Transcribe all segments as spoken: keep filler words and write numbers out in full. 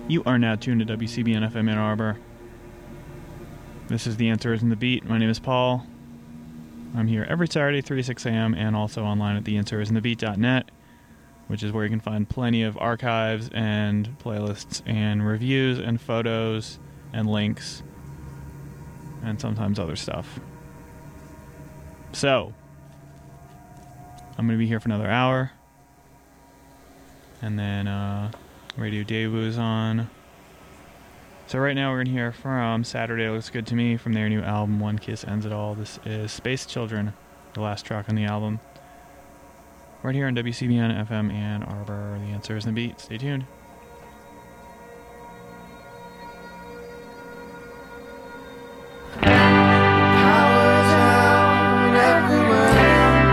You are now tuned to W C B N F M Ann Arbor. This is The Answer Isn't the Beat. My name is Paul. I'm here every Saturday, three to six a.m., and also online at the answer isn't the beat dot net, which is where you can find plenty of archives and playlists and reviews and photos and links and sometimes other stuff. So, I'm going to be here for another hour. And then, uh... Radio Debu's on. So right now we're going to hear from Saturday Looks Good to Me from their new album, One Kiss Ends It All. This is Space Children, the last track on the album. Right here on W C B N F M Ann Arbor. The Answer Isn't the Beat. Stay tuned. Power's out everywhere in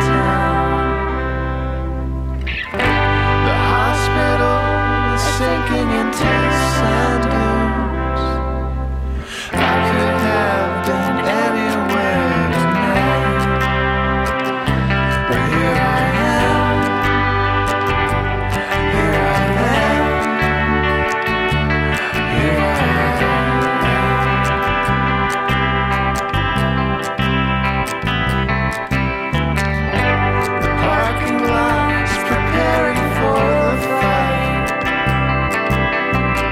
town. The hospital sinking into sand dunes. I could have been anywhere tonight, but here I am, here I am, here I am. The parking lot's preparing for the fight.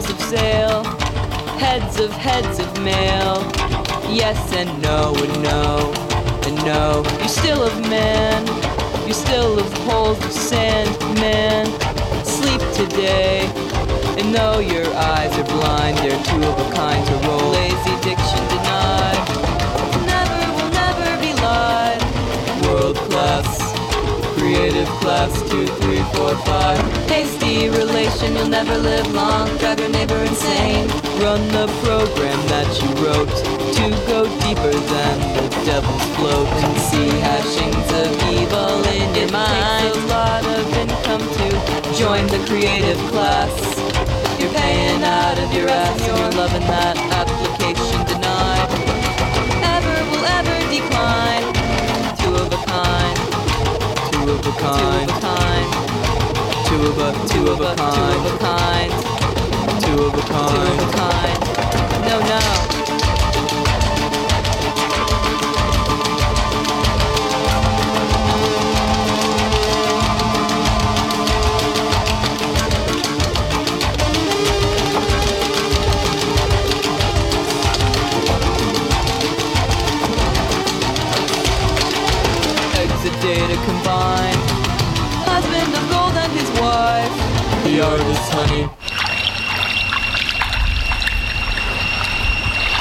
sets of sail, heads of heads of mail. Yes and no and no and no. You're still of man, you're still of holes of sand, man. Sleep today, and though your eyes are blind, they're two of a kind to roll. Lazy diction denied, never will never be lied. World class, creative class, two, three, four, five. Hasty relation, you'll never live long. Drive your neighbor insane. Run the program that you wrote to go deeper than the devil's float and see hashings of evil in your mind. It takes a lot of income to join the creative class. You're paying out of your ass and you're loving that application denied. Ever will ever decline. Two of a kind. Two of a kind. Two of a two of a kind. Two of a kind. Two of a kind. Two of a kind. No, no. Data combined. Husband of gold and his wife. The artist, honey.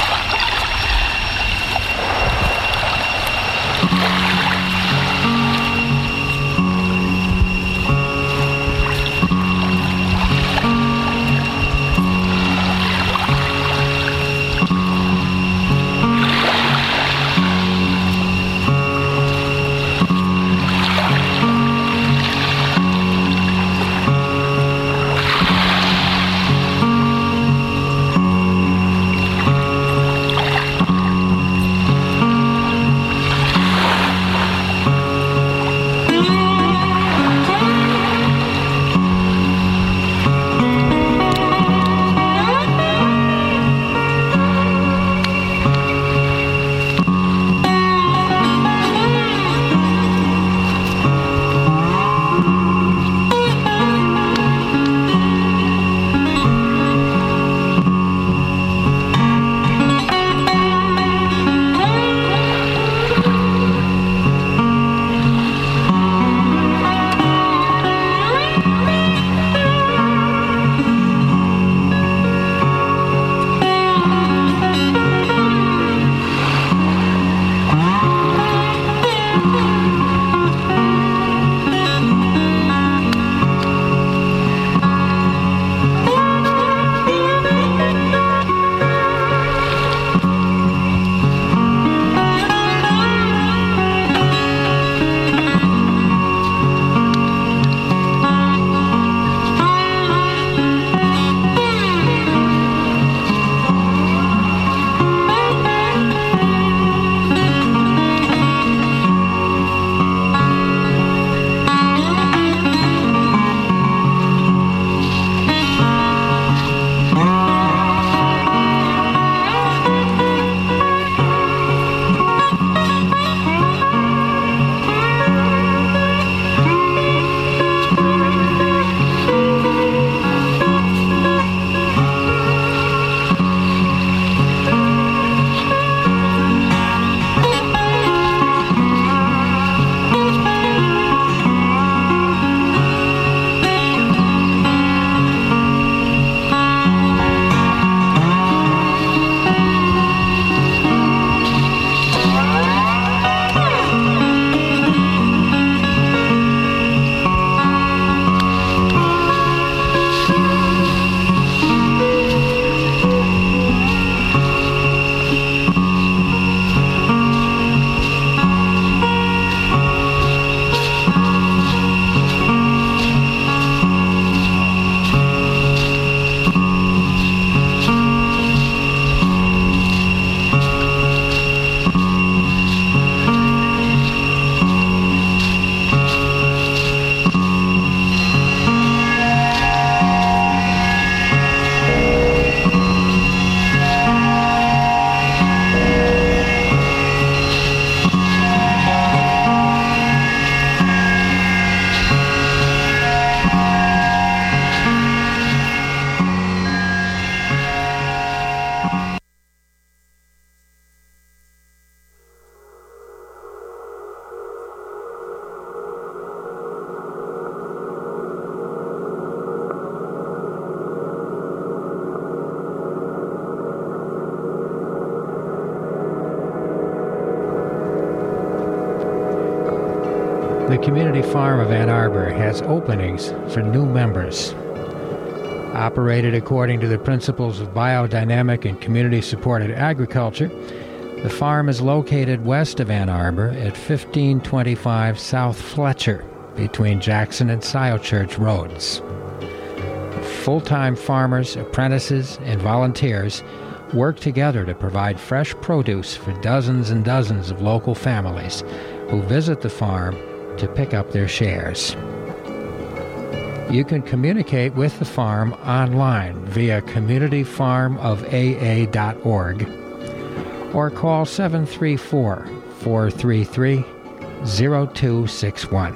The Community Farm of Ann Arbor has openings for new members. Operated according to the principles of biodynamic and community-supported agriculture, the farm is located west of Ann Arbor at fifteen twenty-five South Fletcher, between Jackson and Sciochurch Roads. Full-time farmers, apprentices, and volunteers work together to provide fresh produce for dozens and dozens of local families who visit the farm to pick up their shares. You can communicate with the farm online via community farm of a a dot org or call seven three four, four three three, zero two six one.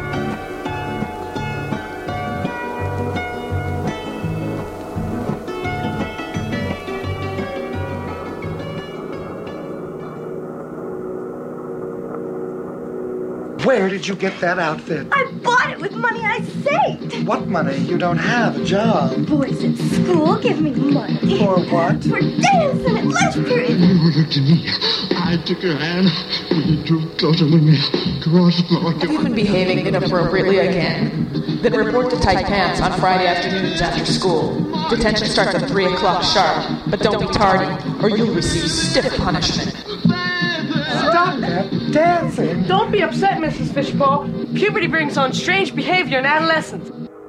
Where did you get that outfit? I bought it with money I saved. What money? You don't have a job. Boys at school give me money. For what? For dancing at lunch period. You looked at me. I took her hand. We drove closer with me. Cross the floor. Have you been behaving inappropriately again? Then report to Tight Pants on Friday afternoons after school. Detention starts at three o'clock sharp, but don't be tardy, or you'll receive stiff punishment. Stop that dancing. Don't be upset, Missus Fishbowl. Puberty brings on strange behavior in adolescence.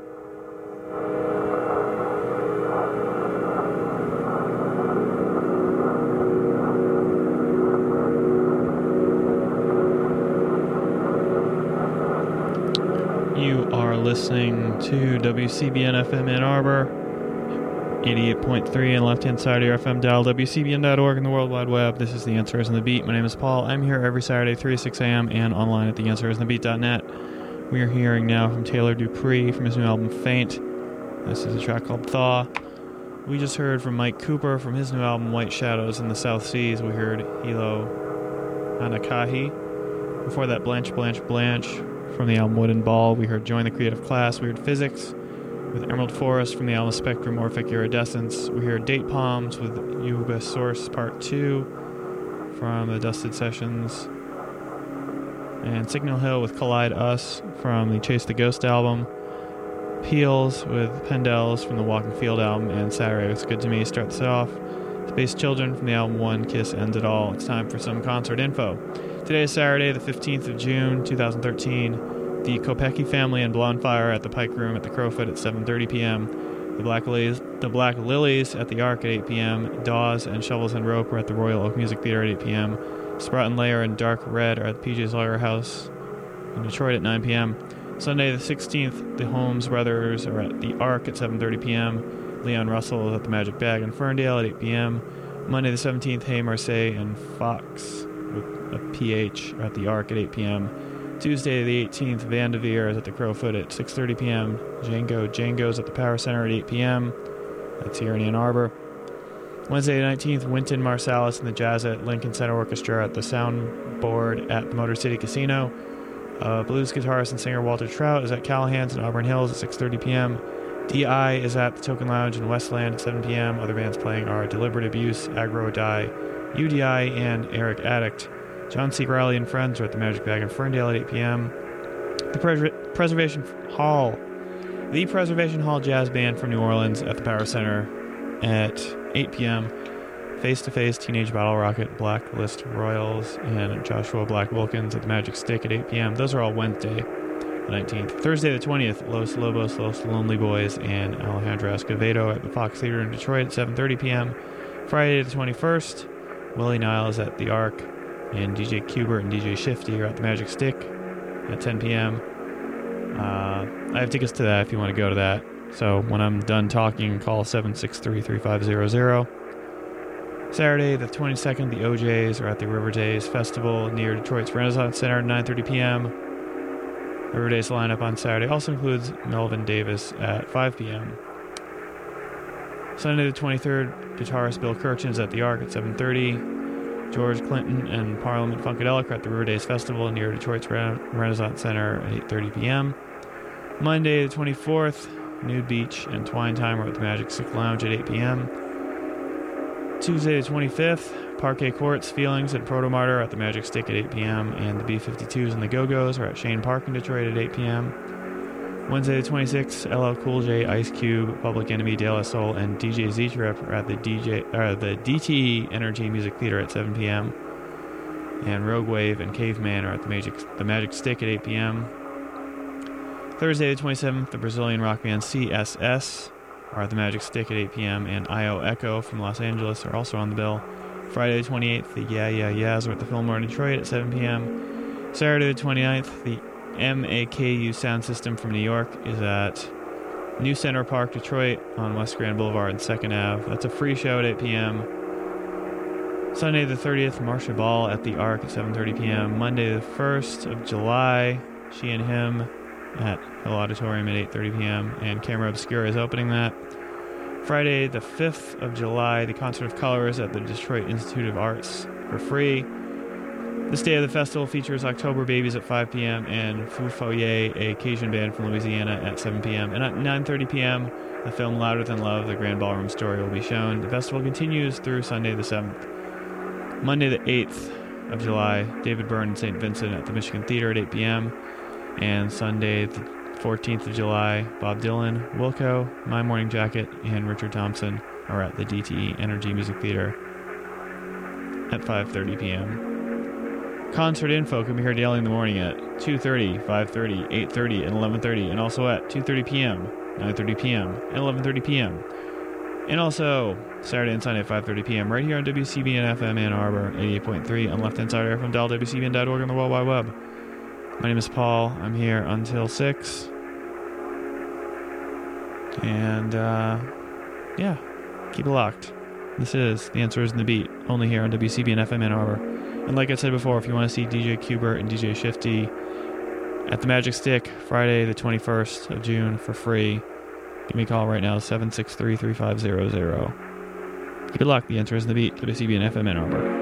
You are listening to W C B N F M Ann Arbor, eighty-eight point three on the left-hand side of your F M dial, W C B N dot org and the World Wide Web. This is The Answer Is in the Beat. My name is Paul. I'm here every Saturday, three to six a.m. and online at the answer is in the beat dot net. We are hearing now from Taylor Dupree from his new album, Faint. This is a track called Thaw. We just heard from Mike Cooper from his new album, White Shadows in the South Seas. We heard Hilo Hanakahi. Before that, Blanche, Blanche, Blanche from the album Wooden Ball. We heard Join the Creative Class. We heard Physics with Emerald Forest from the album Spectromorphic Iridescence. We heard Date Palms with Yuba Source Part two from the Dusted Sessions. And Signal Hill with Collide Us from the Chase the Ghost album. Peels with Pendels from the Walking Field album. And Saturday Was Good to Me starts it off. Space Children from the album One Kiss Ends It All. It's time for some concert info. Today is Saturday, the fifteenth of June, twenty thirteen. The Kopecky Family and Blonfire at the Pike Room at the Crowfoot at seven thirty p.m. The Black Lilies, the Black Lilies at the Ark at eight p.m. Dawes and Shovels and Rope are at the Royal Oak Music Theater at eight p.m. Sprout and Layer and Dark Red are at the P J's Lawyer House in Detroit at nine p.m. Sunday the sixteenth, the Holmes Brothers are at the Ark at seven thirty p.m. Leon Russell is at the Magic Bag in Ferndale at eight p.m. Monday the seventeenth, Hey Marseille and Fox with a P H are at the Ark at eight p.m. Tuesday the eighteenth, Van de Veer is at the Crowfoot at six thirty p.m. Django Django's at the Power Center at eight p.m. That's here in Ann Arbor. Wednesday the nineteenth, Wynton Marsalis and the Jazz at Lincoln Center Orchestra at the Soundboard at the Motor City Casino. Uh, blues guitarist and singer Walter Trout is at Callahan's in Auburn Hills at six thirty p.m. D I is at the Token Lounge in Westland at seven p.m. Other bands playing are Deliberate Abuse, Aggro Die, U D I, and Eric Addict. John C. Riley and Friends are at the Magic Bag in Ferndale at eight p.m. The Pres- Preservation Hall, the Preservation Hall Jazz Band from New Orleans at the Power Center at eight p.m. Face to Face, Teenage Battle Rocket, Blacklist Royals, and Joshua Black Wilkins at the Magic Stick at eight p.m. Those are all Wednesday the nineteenth. Thursday the twentieth, Los Lobos, Los Lonely Boys, and Alejandro Escovedo at the Fox Theater in Detroit at seven thirty p.m. Friday the twenty-first, Willie Niles at the Ark, and D J Kubert and D J Shifty are at the Magic Stick at ten p.m. Uh, I have tickets to that if you want to go to that. So when I'm done talking, call seven six three, three five zero zero. Saturday the twenty-second, the O Js are at the River Days Festival near Detroit's Renaissance Center at nine thirty p.m. River Days lineup on Saturday also includes Melvin Davis at five p.m. Sunday the twenty-third, guitarist Bill Kirchens at the Ark at seven thirty. George Clinton and Parliament Funkadelic are at the River Days Festival near Detroit's Re- Renaissance Center at eight thirty p.m. Monday the twenty-fourth, Nude Beach and Twine Time are at the Magic Stick Lounge at eight p.m. Tuesday the twenty-fifth, Parquet Courts Feelings at Proto Martyr at the Magic Stick at eight p.m. and the B fifty-twos and the Go-Go's are at Shane Park in Detroit at eight p.m. Wednesday the twenty-sixth, L L Cool J, Ice Cube, Public Enemy, De La Soul, and D J Z-Trip are at the D J uh, the D T E Energy Music Theater at seven p.m. and Rogue Wave and Caveman are at the Magic the Magic Stick at eight p.m. Thursday the twenty-seventh, the Brazilian rock band C S S are at the Magic Stick at eight p.m. and I O Echo from Los Angeles are also on the bill. Friday the twenty-eighth, the Yeah Yeah Yeahs are at the Fillmore in Detroit at seven p.m. Saturday the twenty-ninth, the M A K U Sound System from New York is at New Center Park, Detroit on West Grand Boulevard and second Avenue. That's a free show at eight p.m. Sunday the thirtieth, Marcia Ball at the Arc at seven thirty p.m. Monday the first of July, She and Him at Hill Auditorium at eight thirty p.m. and Camera Obscura is opening that. Friday the fifth of July, the Concert of Colors at the Detroit Institute of Arts for free. This day of the festival features October Babies at five p.m. and Fou Foyer, a Cajun band from Louisiana, at seven p.m. And at nine thirty p.m., the film Louder Than Love, The Grand Ballroom Story will be shown. The festival continues through Sunday the seventh. Monday the eighth of July, David Byrne and Saint Vincent at the Michigan Theater at eight p.m. And Sunday the fourteenth of July, Bob Dylan, Wilco, My Morning Jacket, and Richard Thompson are at the D T E Energy Music Theater at five thirty p.m. Concert info can be heard daily in the morning at two thirty, five thirty, eight thirty, and eleven thirty, and also at two thirty p.m., nine thirty p.m., and eleven thirty p.m. And also Saturday and Sunday at five thirty p.m. right here on W C B N F M Ann Arbor, eighty-eight point three on Left Hand Side F M dial, W C B N dot org on the World Wide Web. My name is Paul. I'm here until six. And, uh, yeah, keep it locked. This is The Answer is in the Beat, only here on W C B N F M Ann Arbor. And like I said before, if you want to see D J Kubert and D J Shifty at the Magic Stick, Friday the twenty-first of June for free, give me a call right now, seven six three, three five zero zero. Good luck. The Answer is in the Beat, W C B N F M Ann Arbor.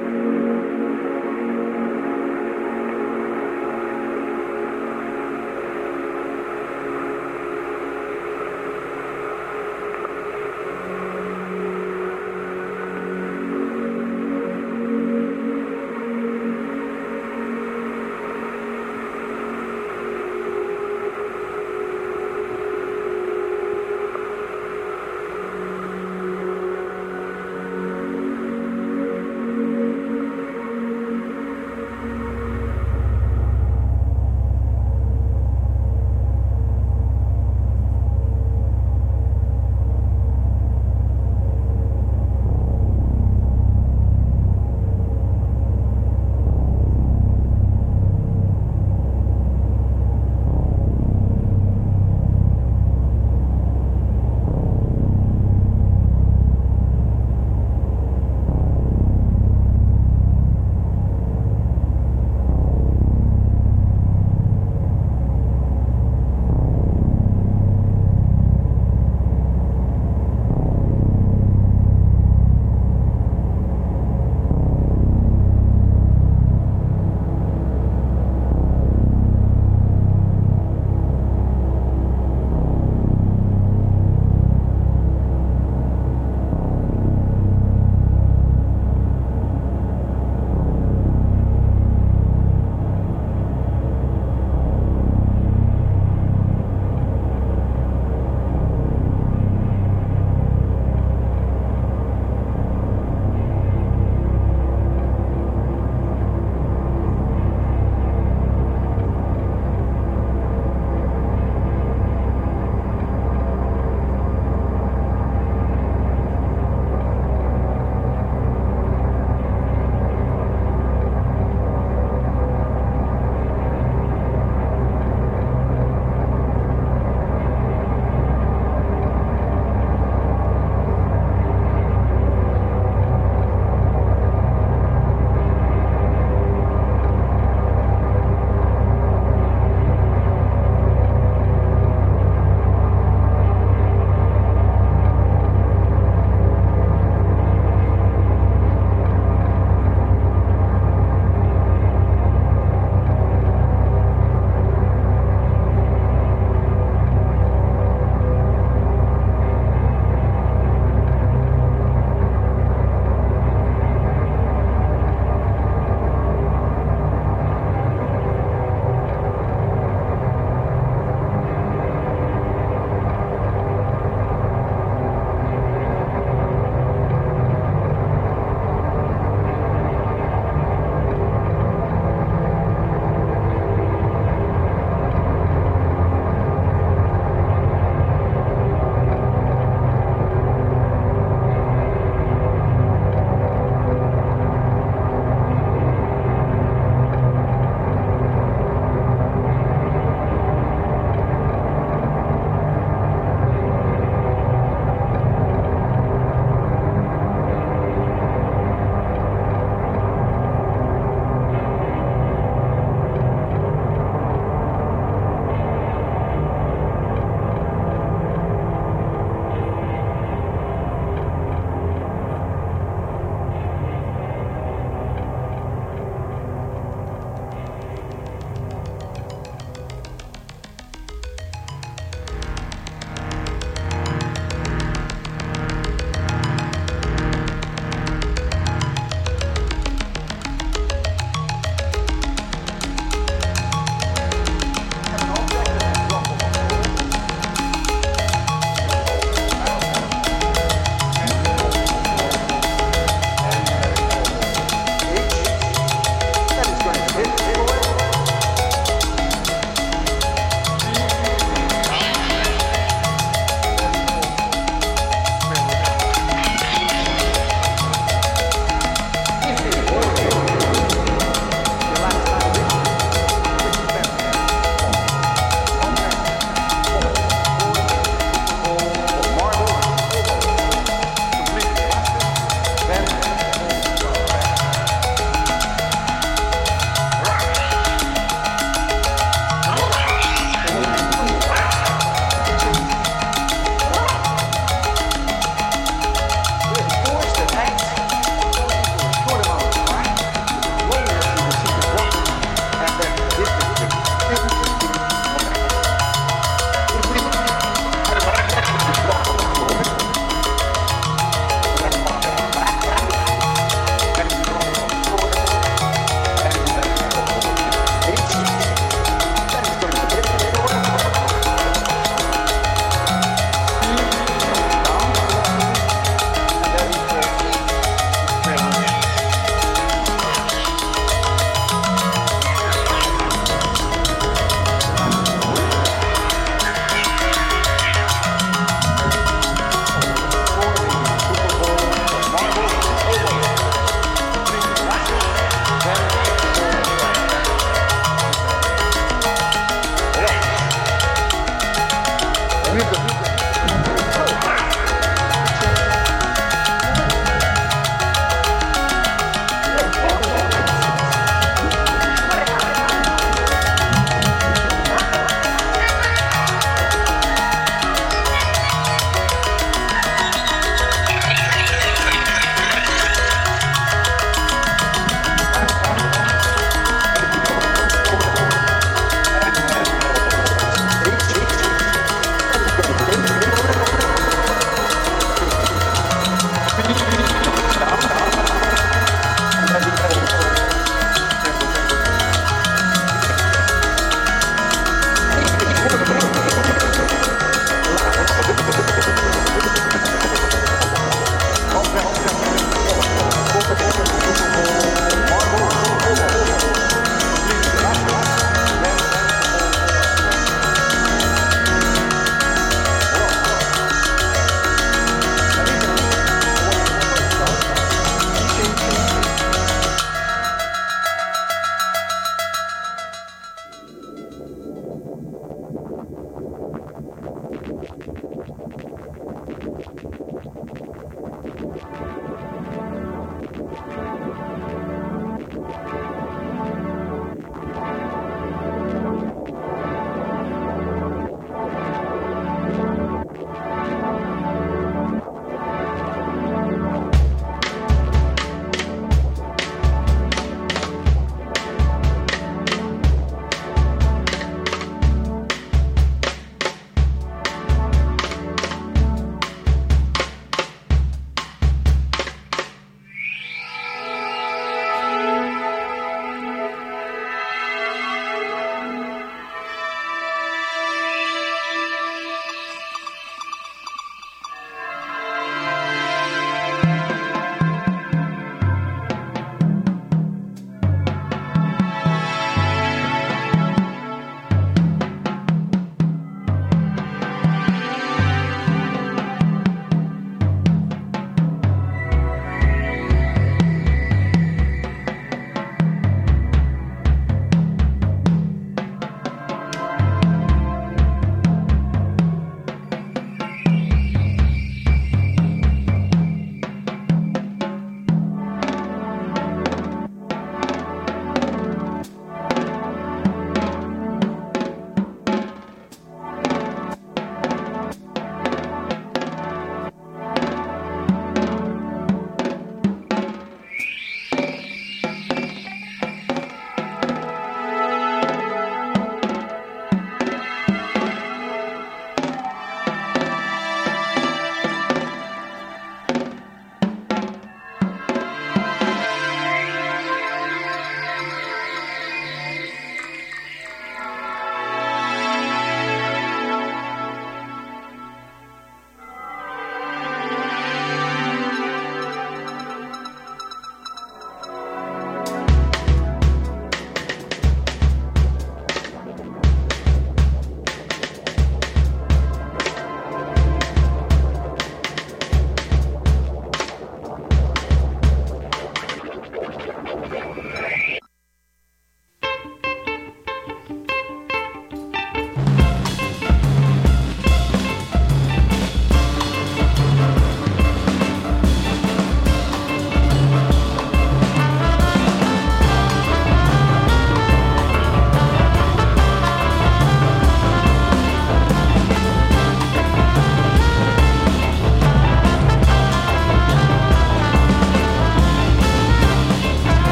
Thank you.